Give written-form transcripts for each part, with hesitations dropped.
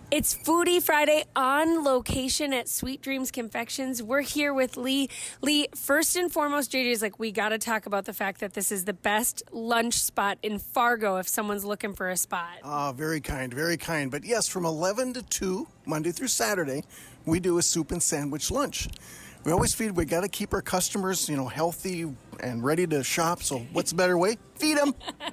It's Foodie Friday on location at Sweet Dreams Confections. We're here with Lee. Lee, first and foremost, JJ is like, we got to talk about the fact that this is the best lunch spot in Fargo if someone's looking for a spot. Very kind, very kind. But yes, from 11 to 2, Monday through Saturday, we do a soup and sandwich lunch. We always we got to keep our customers, healthy and ready to shop. So what's a better way? Feed them.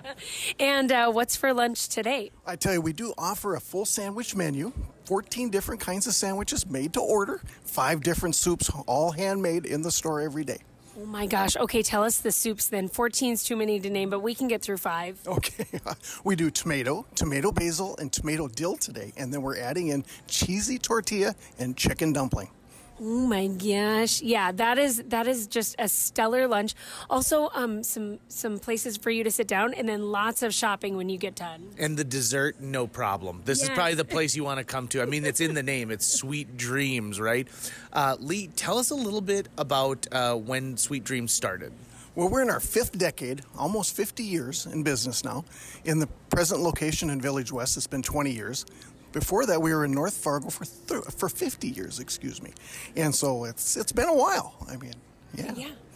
And what's for lunch today? I tell you, we do offer a full sandwich menu, 14 different kinds of sandwiches made to order, 5 different soups, all handmade in the store every day. Oh my gosh. Okay, tell us the soups then. 14's too many to name, but we can get through 5. Okay. We do tomato basil, and tomato dill today. And then we're adding in cheesy tortilla and chicken dumpling. Oh my gosh. Yeah, that is just a stellar lunch. Also, some places for you to sit down and then lots of shopping when you get done. And the dessert, no problem. This is probably the place you want to come to. I mean, it's in the name. It's Sweet Dreams, right? Lee, tell us a little bit about when Sweet Dreams started. Well, we're in our 5th decade, almost 50 years in business now. In the present location in Village West, it's been 20 years. Before that, we were in North Fargo for 50 years, And so it's been a while. I mean, yeah.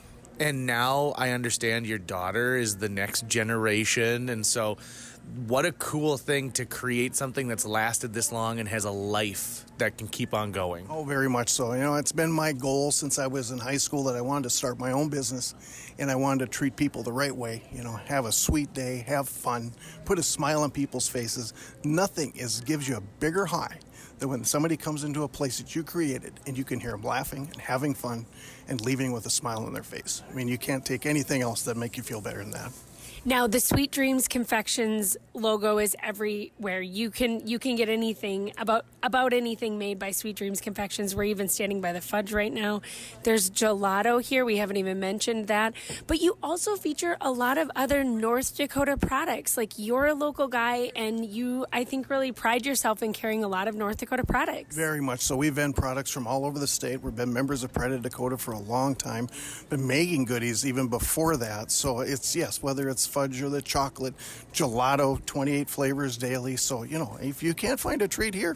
And now I understand your daughter is the next generation. And so what a cool thing to create something that's lasted this long and has a life that can keep on going. Oh, very much so. It's been my goal since I was in high school that I wanted to start my own business, and I wanted to treat people the right way. Have a sweet day, have fun, put a smile on people's faces. Nothing gives you a bigger high than when somebody comes into a place that you created and you can hear them laughing and having fun and leaving with a smile on their face. I mean, you can't take anything else that make you feel better than that. Now, the Sweet Dreams Confections logo is everywhere. You can get anything about anything made by Sweet Dreams Confections. We're even standing by the fudge right now. There's gelato here. We haven't even mentioned that. But you also feature a lot of other North Dakota products. Like, you're a local guy, and you, I think, really pride yourself in carrying a lot of North Dakota products. Very much so. We vend products from all over the state. We've been members of Pride of Dakota for a long time. Been making goodies even before that. So it's, yes, whether it's fudge or the chocolate, gelato, 28 flavors daily. So, if you can't find a treat here,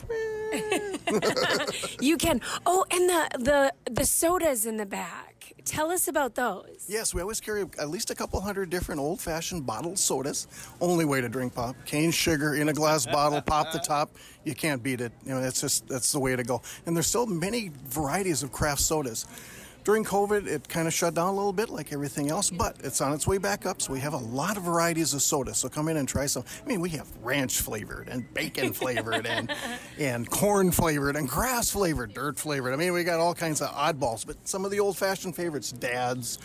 you can. Oh, and the sodas in the back. Tell us about those. Yes, we always carry at least a couple hundred different old-fashioned bottled sodas. Only way to drink pop. Cane sugar in a glass bottle, pop the top. You can't beat it. That's the way to go. And there's still many varieties of craft sodas. During COVID, it kind of shut down a little bit like everything else, but it's on its way back up, so we have a lot of varieties of soda. So come in and try some. I mean, we have ranch flavored and bacon flavored and corn flavored and grass flavored, dirt flavored. I mean, we got all kinds of oddballs, but some of the old-fashioned favorites, Dad's,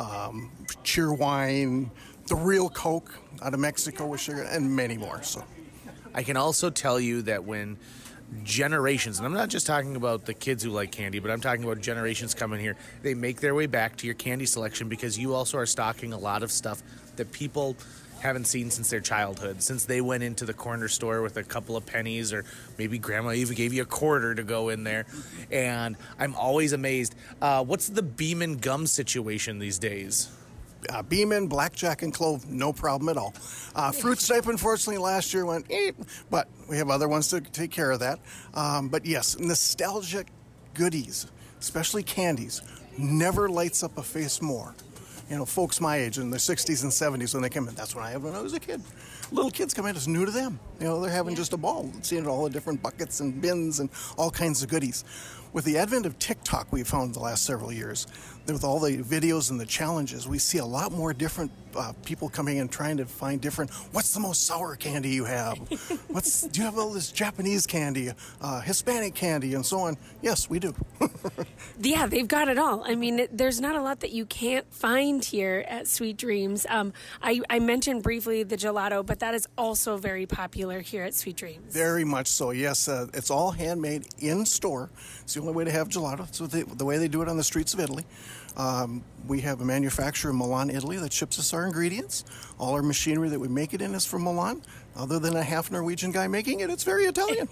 Cheerwine, the real Coke out of Mexico with sugar, and many more. So I can also tell you that when generations, and I'm not just talking about the kids who like candy, but I'm talking about generations coming here, they make their way back to your candy selection because you also are stocking a lot of stuff that people haven't seen since their childhood, since they went into the corner store with a couple of pennies, or maybe grandma even gave you a quarter to go in there. And I'm always amazed. What's the Beeman gum situation these days? Beeman, blackjack, and clove, no problem at all. Fruit Stripe, unfortunately, last year went, but we have other ones to take care of that. But yes, nostalgic goodies, especially candies, never lights up a face more. Folks my age in their 60s and 70s, when they come in, that's what I had when I was a kid. Little kids come in, it's new to them. They're having just a ball, seeing all the different buckets and bins and all kinds of goodies. With the advent of TikTok, we've found the last several years, with all the videos and the challenges, we see a lot more different people coming and trying to find different, what's the most sour candy you have? Do you have all this Japanese candy, Hispanic candy, and so on? Yes, we do. Yeah, they've got it all. I mean, there's not a lot that you can't find here at Sweet Dreams. I mentioned briefly the gelato, but that is also very popular here at Sweet Dreams. Very much so, yes. It's all handmade in store. It's the only way to have gelato. It's the way they do it on the streets of Italy. We have a manufacturer in Milan, Italy that ships us our ingredients. All our machinery that we make it in is from Milan. other than a half Norwegian guy making it, it's very Italian.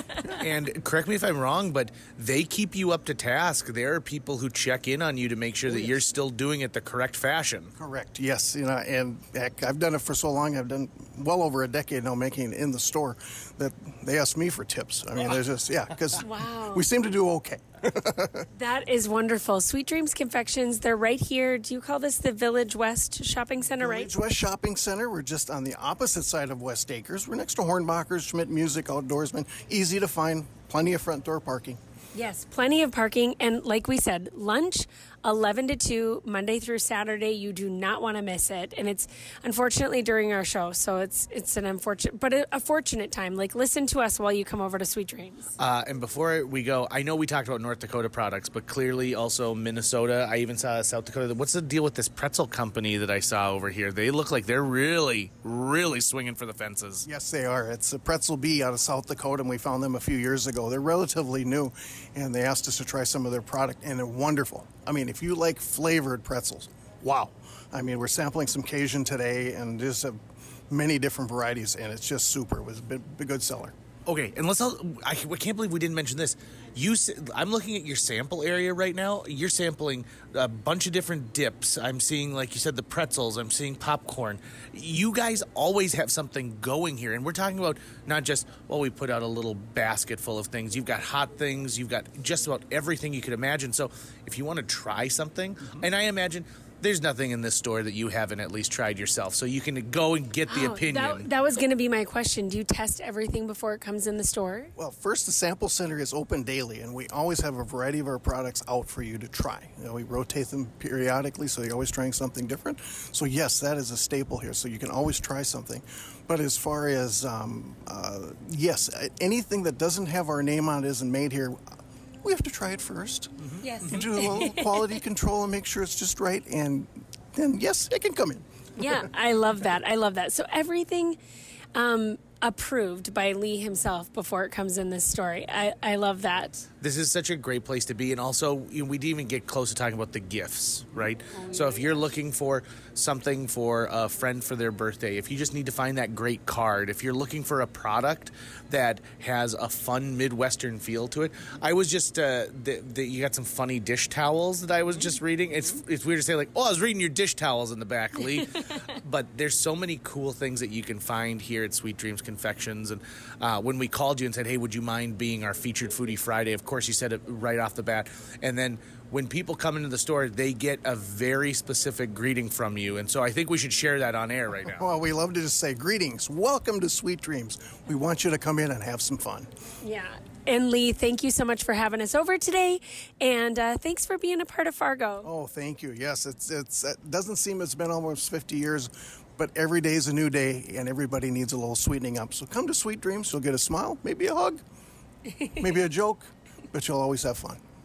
And correct me if I'm wrong, but they keep you up to task. There are people who check in on you to make sure that you're still doing it the correct fashion. Correct, yes. And heck, I've done it for so long. I've done well over a decade now making it in the store that they ask me for tips. I mean, there's just, because Wow. we seem to do okay. That is wonderful. Sweet Dreams Confections, they're right here. Do you call this the Village West Shopping Center, right? Village West Shopping Center. We're just on the opposite side of West Acres. We're next to Hornbachers, Schmidt Music, Outdoorsman. Easy to find. Plenty of front door parking. Yes, plenty of parking. And like we said, lunch 11 to 2, Monday through Saturday. You do not want to miss it. And it's unfortunately during our show. So it's an unfortunate, but a fortunate time. Like, listen to us while you come over to Sweet Dreams. And before we go, I know we talked about North Dakota products, but clearly also Minnesota. I even saw South Dakota. What's the deal with this pretzel company that I saw over here? They look like they're really, really swinging for the fences. Yes, they are. It's a Pretzel Bee out of South Dakota, and we found them a few years ago. They're relatively new, and they asked us to try some of their product, and they're wonderful. I mean, if you like flavored pretzels, wow. I mean, we're sampling some Cajun today, and just many different varieties, and it's just super. It was a good seller. Okay, and I can't believe we didn't mention this. I'm looking at your sample area right now. You're sampling a bunch of different dips. I'm seeing, like you said, the pretzels. I'm seeing popcorn. You guys always have something going here, and we're talking about not just, we put out a little basket full of things. You've got hot things. You've got just about everything you could imagine. So if you want to try something, and I imagine there's nothing in this store that you haven't at least tried yourself, so you can go and get the opinion. That was going to be my question. Do you test everything before it comes in the store? Well, first, the sample center is open daily, and we always have a variety of our products out for you to try. We rotate them periodically, so you're always trying something different. So yes, that is a staple here, so you can always try something. But as far as, yes, anything that doesn't have our name on it isn't made here. We have to try it first. Yes. You do a little quality control and make sure it's just right, and then, yes, it can come in. Yeah, I love that. So everything approved by Lee himself before it comes in this story. I love that. This is such a great place to be, and also we didn't even get close to talking about the gifts, right? So if you're looking for something for a friend for their birthday, if you just need to find that great card, if you're looking for a product that has a fun Midwestern feel to it, I was just you got some funny dish towels that I was just reading. It's weird to say like, I was reading your dish towels in the back, Lee, but there's so many cool things that you can find here at Sweet Dreams Confections. And when we called you and said, hey, would you mind being our featured Foodie Friday? Of course, you said it right off the bat. And then when people come into the store, they get a very specific greeting from you. And so I think we should share that on air right now. Well, we love to just say, greetings, welcome to Sweet Dreams. We want you to come in and have some fun. Yeah. And Lee, thank you so much for having us over today. And thanks for being a part of Fargo. Oh, thank you. Yes, it doesn't seem it's been almost 50 years, but every day is a new day, and everybody needs a little sweetening up. So come to Sweet Dreams. You'll get a smile, maybe a hug, maybe a joke, but you'll always have fun.